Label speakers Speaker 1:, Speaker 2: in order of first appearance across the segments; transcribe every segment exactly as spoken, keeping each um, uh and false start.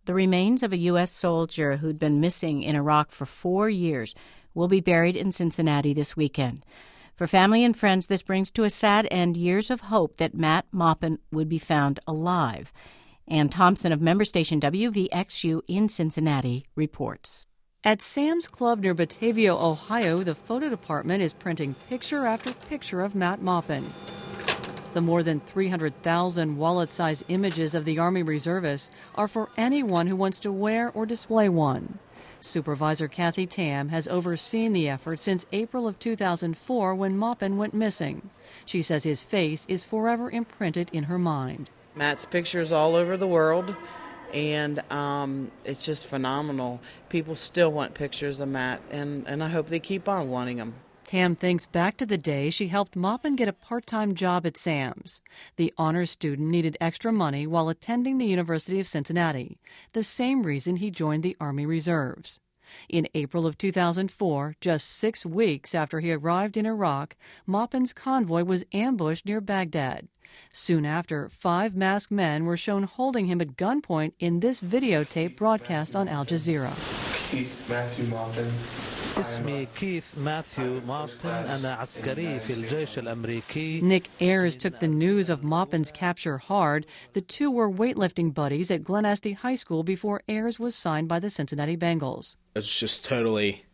Speaker 1: The remains of a U S soldier who'd been missing in Iraq for four years will be buried in Cincinnati this weekend. For family and friends, this brings to a sad end years of hope that Matt Maupin would be found alive. Ann Thompson of member station W V X U in Cincinnati reports.
Speaker 2: At Sam's Club near Batavia, Ohio, the photo department is printing picture after picture of Matt Maupin. The more than three hundred thousand wallet-sized images of the Army reservists are for anyone who wants to wear or display one. Supervisor Kathy Tam has overseen the effort since April of two thousand four when Maupin went missing. She says his face is forever imprinted in her mind.
Speaker 3: Matt's pictures all over the world, and um, it's just phenomenal. People still want pictures of Matt, and, and I hope they keep on wanting them.
Speaker 2: Tam thinks back to the day she helped Maupin get a part-time job at Sam's. The honors student needed extra money while attending the University of Cincinnati, the same reason he joined the Army Reserves. In April of two thousand four, just six weeks after he arrived in Iraq, Maupin's convoy was ambushed near Baghdad. Soon after, five masked men were shown holding him at gunpoint in this videotape broadcast on Al Jazeera.
Speaker 4: Keith Matthew Maupin.
Speaker 5: اسمي كيث ماثيو مارتن أنا عسكري في الجيش الأمريكي.
Speaker 2: Nick Ayers took the news of Maupin's capture hard. The two were weightlifting buddies at Glen Estee High School before Ayers was signed by the Cincinnati Bengals.
Speaker 6: It's just totally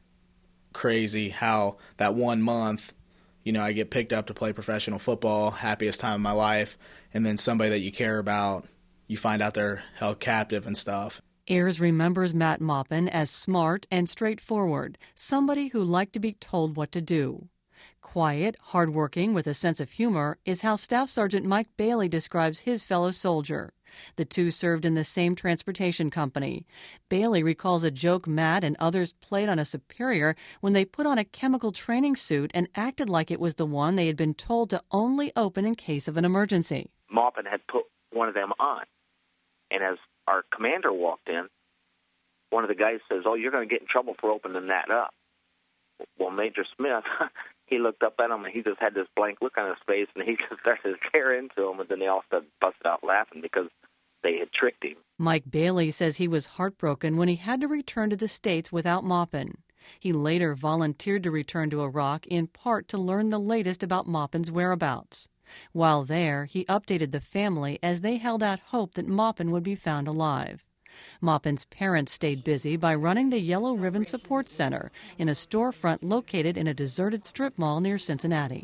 Speaker 6: crazy how that one month, you know, I get picked up to play professional football, happiest time of my life, and then somebody that you care about, you find out they're held captive and stuff.
Speaker 2: Ayers remembers Matt Maupin as smart and straightforward, somebody who liked to be told what to do. Quiet, hardworking, with a sense of humor is how Staff Sergeant Mike Bailey describes his fellow soldier. The two served in the same transportation company. Bailey recalls a joke Matt and others played on a superior when they put on a chemical training suit and acted like it was the one they had been told to only open in case of an emergency.
Speaker 7: Maupin had put one of them on, and as our commander walked in, one of the guys says, "Oh, you're going to get in trouble for opening that up." Well, Major Smith, he looked up at him, and he just had this blank look on his face, and he just started to tear into him, and then they all started busted out laughing because they had tricked him.
Speaker 2: Mike Bailey says he was heartbroken when he had to return to the States without Maupin. He later volunteered to return to Iraq in part to learn the latest about Maupin's whereabouts. While there, he updated the family as they held out hope that Maupin would be found alive. Maupin's parents stayed busy by running the Yellow Ribbon Support Center in a storefront located in a deserted strip mall near Cincinnati.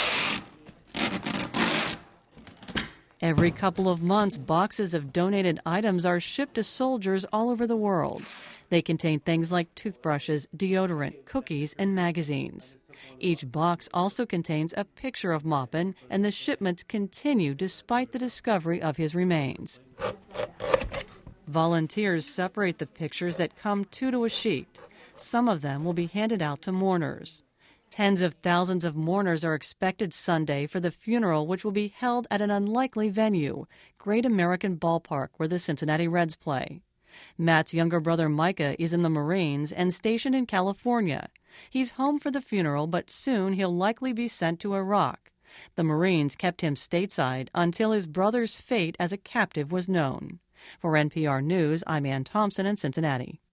Speaker 2: Every couple of months, boxes of donated items are shipped to soldiers all over the world. They contain things like toothbrushes, deodorant, cookies, and magazines. Each box also contains a picture of Maupin, and the shipments continue despite the discovery of his remains. Volunteers separate the pictures that come two to a sheet. Some of them will be handed out to mourners. Tens of thousands of mourners are expected Sunday for the funeral, which will be held at an unlikely venue, Great American Ballpark, where the Cincinnati Reds play. Matt's younger brother Micah is in the Marines and stationed in California. He's home for the funeral, but soon he'll likely be sent to Iraq. The Marines kept him stateside until his brother's fate as a captive was known. For N P R News, I'm Ann Thompson in Cincinnati.